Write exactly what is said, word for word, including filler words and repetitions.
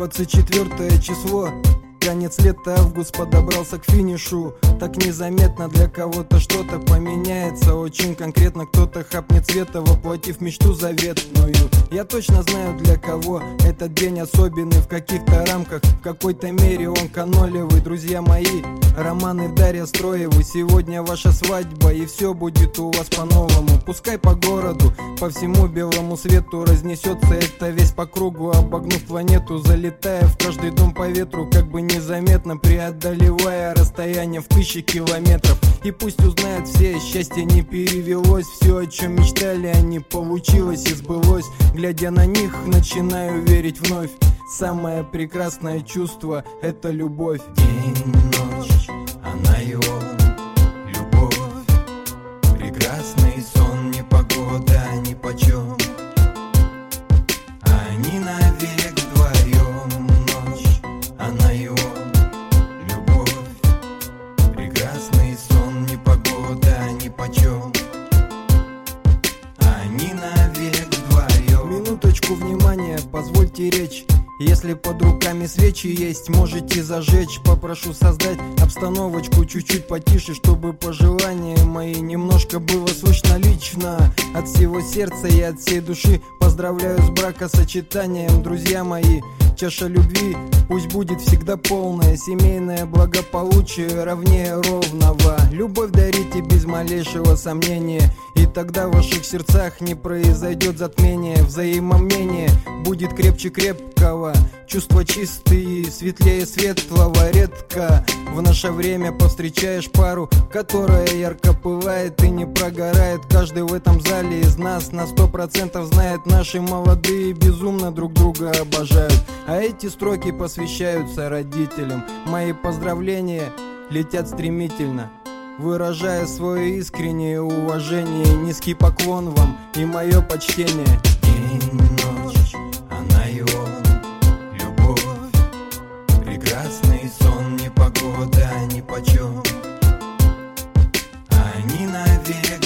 двадцать четвёртое число, конец лета, август подобрался к финишу. Так незаметно для кого-то что-то поменяется. Очень конкретно кто-то хапнет цвета, воплотив мечту заветную. Я точно знаю, для кого этот день особенный. В каких-то рамках, в какой-то мере он канолевый. Друзья мои, Роман и Дарья Строевы, сегодня ваша свадьба, и все будет у вас по-новому. Пускай по городу, по всему белому свету разнесется это весь по кругу, обогнув планету, залетая в каждый дом по ветру, как бы незаметно преодолевая расстояние в тысячи километров. И пусть узнают все, счастье не перевелось, все, о чем мечтали они, получилось и сбылось. Глядя на них, начинаю верить вновь. Самое прекрасное чувство — это любовь. День, ночь, она его любовь. Прекрасный сон, непогода, нипочем. Они навек вдвоем. Ночь, она его любовь. Прекрасный сон, непогода, нипочем. Они навек вдвоем. Минуточку внимания, позвольте речь. Если под руками свечи есть, можете зажечь. Попрошу создать обстановочку чуть-чуть потише, чтобы пожелания мои немножко было слышно лично. От всего сердца и от всей души поздравляю с бракосочетанием, друзья мои. Чаша любви пусть будет всегда полная, семейное благополучие ровнее ровного. Любовь дарите без малейшего сомнения, и тогда в ваших сердцах не произойдет затмение. Взаимомнение будет крепче крепкого, чувства чистые, светлее светлого. Редко в наше время повстречаешь пару, которая ярко пылает и не прогорает. Каждый в этом зале из нас на сто процентов знает, наши молодые безумно друг друга обожают. А эти строки посвящаются родителям. Мои поздравления летят стремительно, выражая свое искреннее уважение. Низкий поклон вам и мое почтение. День, ночь, она его любовь. Прекрасный сон, непогода, нипочем. Они навек